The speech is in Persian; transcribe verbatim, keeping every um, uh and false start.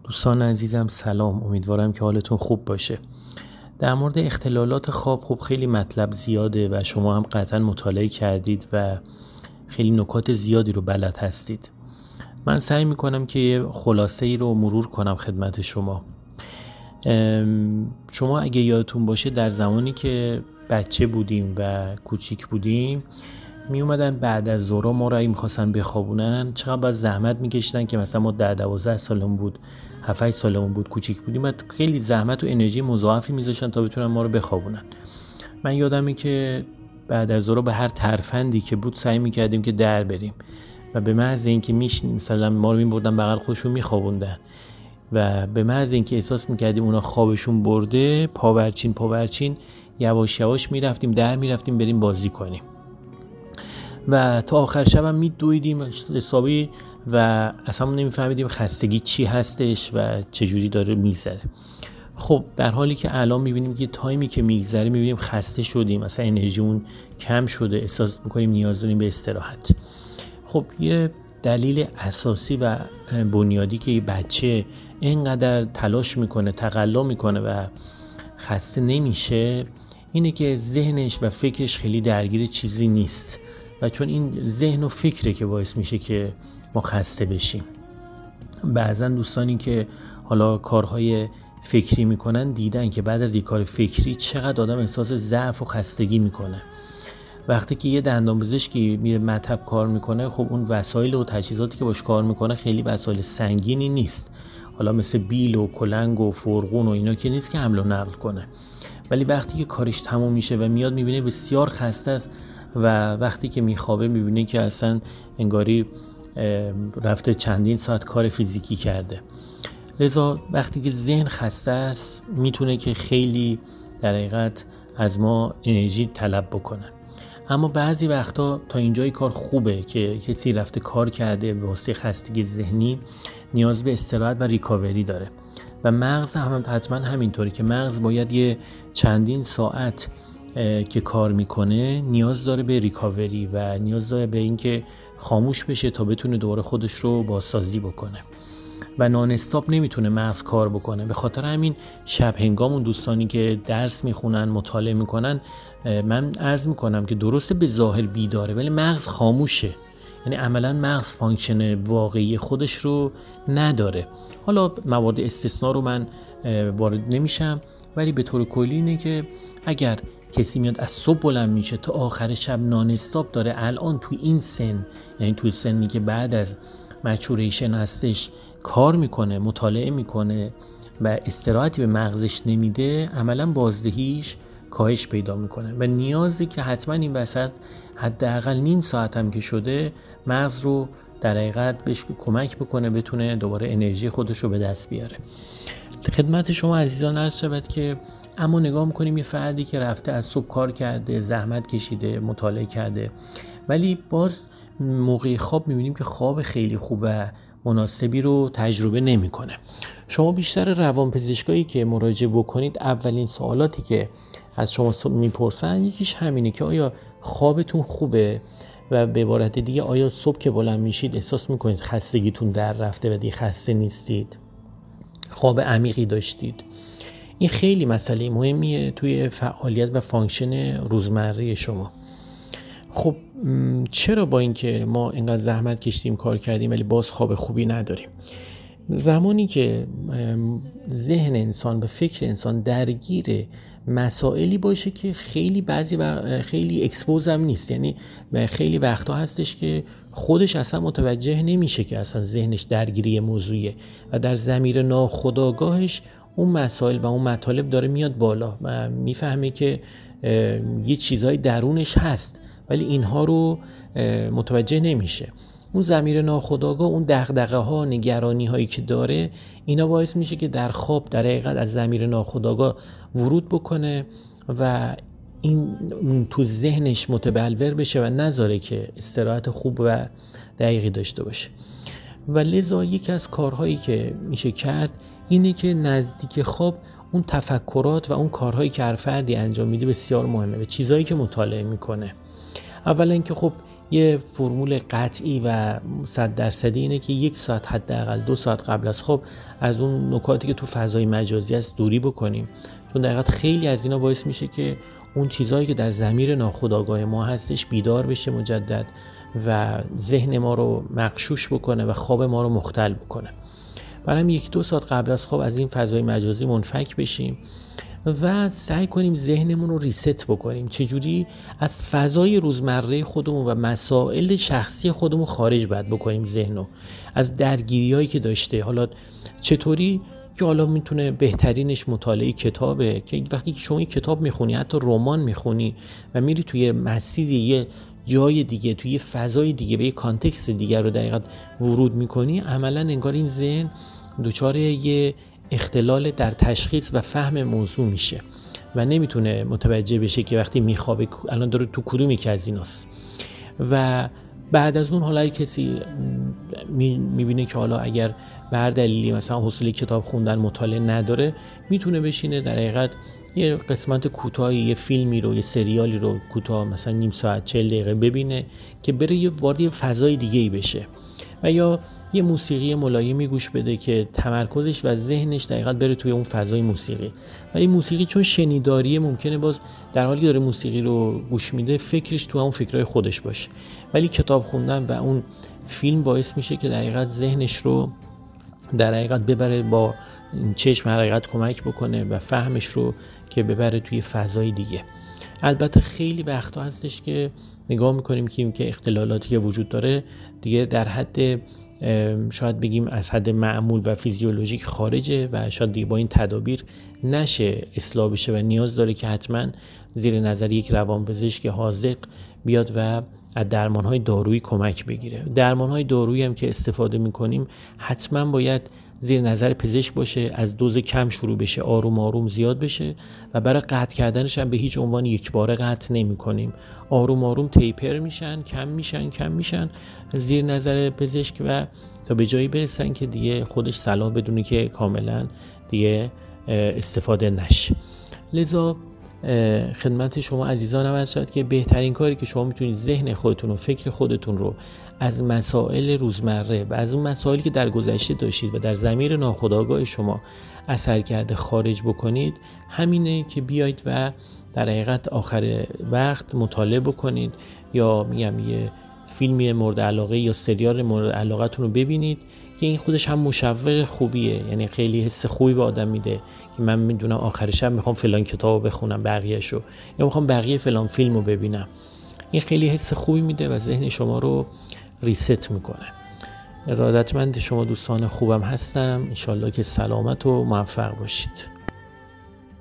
دوستان عزیزم سلام، امیدوارم که حالتون خوب باشه. در مورد اختلالات خواب خب خیلی مطلب زیاده و شما هم قطعا مطالعه کردید و خیلی نکات زیادی رو بلد هستید. من سعی میکنم که یه خلاصه ای رو مرور کنم خدمت شما. شما اگه یادتون باشه در زمانی که بچه بودیم و کوچیک بودیم می اومدن بعد از ظهر ما رو اگه میخواستن بخوابونن چقدر باید زحمت میکشیدن که مثلا ما ده دوازده سالمون بود، هفت هشت سالمون بود، کوچیک بودیم و خیلی زحمت و انرژی مضاعفی میذاشتن تا بتونن ما رو بخوابونن. من یادمه که بعد از ظهر به هر ترفندی که بود سعی میکردیم که در بریم و به محض اینکه میش مثلا ما رو میبردن بغل خودشون میخوابوندن و به محض اینکه احساس میکردیم اونا خوابشون برده پاورچین پاورچین یواش یواش میرفتیم در میرفتیم بریم بازی کنیم و تا آخر شب هم میدویدیم حسابی و اصلا نمیفهمیدیم خستگی چی هستش و چجوری داره میگذره. خب در حالی که الان میبینیم که تایمی که میگذره میبینیم خسته شدیم، اصلا انرژیمون کم شده، احساس میکنیم نیاز داریم به استراحت. خب یه دلیل اساسی و بنیادی که یه بچه اینقدر تلاش میکنه، تقلا میکنه و خسته نمیشه اینه که ذهنش و فکرش خیلی درگیر چیزی نیست و چون این ذهن و فکره که باعث میشه که ما خسته بشیم. بعضا دوستانی که حالا کارهای فکری میکنن دیدن که بعد از یک کار فکری چقدر آدم احساس ضعف و خستگی میکنه. وقتی که یه دندانپزشکی میره مطب کار میکنه خب اون وسایل و تجهیزاتی که باش کار میکنه خیلی وسایل سنگینی نیست، حالا مثل بیل و کلنگ و فرغون و اینا که نیست که حمل و نقل کنه، ولی وقتی که کارش تموم میشه و میاد میبینه بسیار خسته است و وقتی که میخوابه میبینه که اصلا انگاری رفته چندین ساعت کار فیزیکی کرده. لذا وقتی که ذهن خسته است میتونه که خیلی در حقیقت از ما انرژی طلب بکنه. اما بعضی وقتا تا اینجای کار خوبه که کسی رفته کار کرده به واسطه خستگی ذهنی نیاز به استراحت و ریکاوری داره و مغز هم حتما همینطوری که مغز باید یه چندین ساعت که کار میکنه نیاز داره به ریکاوری و نیاز داره به این که خاموش بشه تا بتونه دوباره خودش رو بازسازی بکنه و نان استاپ نمیتونه مغز کار بکنه. به خاطر همین شب هنگام اون دوستانی که درس میخونن مطالعه میکنن من عرض میکنم که درسته به ظاهر بیداره ولی مغز خاموشه، یعنی عملا مغز فانکشن واقعی خودش رو نداره. حالا موارد استثنا رو من وارد نمیشم ولی به طور کلی اینه که اگر کسی میاد از صبح بلند میشه تا آخر شب نان استاپ داره الان توی این سن، یعنی توی سنی که بعد از مچوریشن هستش کار میکنه، مطالعه میکنه و استراحتی به مغزش نمیده، عملا بازدهیش کاهش پیدا میکنه و نیازی که حتما این وسط حداقل نیم ساعت هم که شده مغز رو در حقیقت بهش کمک بکنه بتونه دوباره انرژی خودش رو به دست بیاره. خدمت شما عزیزان عرض شود که اما نگاه میکنیم یه فردی که رفته از صبح کار کرده، زحمت کشیده، مطالعه کرده ولی باز موقع خواب میبینیم که خواب خیلی خوب و مناسبی رو تجربه نمیکنه. شما بیشتر روانپزشکایی که مراجعه بکنید اولین سوالاتی که از شما میپرسن یکیش همینه که آیا خوابتون خوبه و به عبارت دیگه آیا صبح که بلند میشید احساس میکنید خستگیتون در رفته و دیگه خسته نیستید، خواب عمیقی داشتید. این خیلی مسئله مهمیه توی فعالیت و فانکشن روزمره شما. خب چرا با اینکه ما اینقدر زحمت کشیدیم کار کردیم ولی باز خواب خوبی نداریم؟ زمانی که ذهن انسان و فکر انسان درگیر مسائلی باشه که خیلی بعضی و خیلی اکسپوز هم نیست، یعنی خیلی وقتا هستش که خودش اصلا متوجه نمیشه که اصلا ذهنش درگیری موضوعیه و در ضمیر ناخودآگاهش اون مسائل و اون مطالب داره میاد بالا و میفهمه که یه چیزهای درونش هست ولی اینها رو متوجه نمیشه. اون ضمیر ناخودآگاه، اون دغدغه ها، نگرانی هایی که داره اینا باعث میشه که در خواب در حقیقت از ضمیر ناخودآگاه ورود بکنه و این تو ذهنش متبلور بشه و نذاره که استراحت خوب و دقیقی داشته باشه. و لذا یکی از کارهایی که میشه کرد اینه که نزدیک خواب اون تفکرات و اون کارهایی که هر فردی انجام میده بسیار مهمه و چیزایی که مطالعه میکنه. اولا اینکه خب یه فرمول قطعی و صد درصدی اینه که یک ساعت حداقل دو ساعت قبل از خواب از اون نکاتی که تو فضای مجازی هست دوری بکنیم، چون در حقیقت خیلی از اینا باعث میشه که اون چیزهایی که در ضمیر ناخودآگاه ما هستش بیدار بشه مجدد و ذهن ما رو مغشوش بکنه و خواب ما رو مختل بکنه. برای هم یک دو ساعت قبل از خواب از این فضای مجازی منفک بشیم و سعی کنیم ذهنمون رو ریست بکنیم. چجوری؟ از فضای روزمره خودمون و مسائل شخصی خودمون خارج باید بکنیم ذهنو، از درگیریایی که داشته. حالا چطوری؟ که حالا میتونه بهترینش مطالعه کتابه، که وقتی که شما یک کتاب میخونی، حتی رمان میخونی و میری توی مسیری یه جای دیگه، توی یه فضای دیگه، به یه کانتکست دیگه رو دقیقاً ورود میکنی، عملاً انگار این ذهن دچار یه اختلال در تشخیص و فهم موضوع میشه و نمیتونه متوجه بشه که وقتی میخوابه الان داره تو کدوم یکی از ایناست. و بعد از اون حالا کسی میبینه که حالا اگر به هر دلیلی مثلا حوصله کتاب خوندن مطالعه نداره، میتونه بشینه در حقیقت یه قسمت کوتاهی، یه فیلمی رو، یه سریالی رو کوتاه مثلا نیم ساعت چهل دقیقه ببینه که بره یه وارد یه فضای دیگه‌ای بشه، و یا یه موسیقی ملایمی گوش بده که تمرکزش و ذهنش دقیقاً بره توی اون فضای موسیقی. و این موسیقی چون شنیداریه، ممکنه باز در حالی که داره موسیقی رو گوش میده فکرش تو اون فکرای خودش باشه، ولی کتاب خوندن و اون فیلم باعث میشه که دقیقاً ذهنش رو در حقیقت ببره، با چشم حقیقت کمک بکنه و فهمش رو که ببره توی فضای دیگه. البته خیلی وقتا هستش که نگاه میکنیم که که اختلالاتی که وجود داره دیگه در حد شاید بگیم از حد معمول و فیزیولوژیک خارجه و شاید دیگه با این تدابیر نشه اصلاح بشه و نیاز داره که حتما زیر نظر یک روانپزشک حاذق بیاد و از درمان‌های دارویی کمک بگیره. درمان‌های دارویی هم که استفاده می‌کنیم حتما باید زیر نظر پزشک باشه، از دوز کم شروع بشه، آروم آروم زیاد بشه و برای قطع کردنش هم به هیچ عنوان یک باره قطع نمی‌کنیم. آروم آروم تیپر میشن، کم میشن، کم میشن زیر نظر پزشک و تا به جایی برسن که دیگه خودش صلاح بدونه که کاملا دیگه استفاده نشه. لذا خدمت شما عزیزان عرض شد که بهترین کاری که شما میتونید ذهن خودتون و فکر خودتون رو از مسائل روزمره و از اون مسائلی که در گذشته داشتید و در ضمیر ناخودآگاه شما اثر کرده خارج بکنید، همینه که بیایید و در حقیقت آخر وقت مطالعه بکنید یا میگم یه فیلمی مورد علاقه یا سریال مورد علاقتون رو ببینید که این خودش هم مشوق خوبیه، یعنی خیلی حس خوبی به آدم میده که من میدونم آخر شب میخوام فلان کتابو بخونم بقیه‌شو، یا میخوام بقیه فلان فیلمو ببینم. این خیلی حس خوبی میده و ذهن شما رو ریست میکنه. ارادتمند شما دوستان خوبم هستم، انشالله که سلامت و موفق باشید.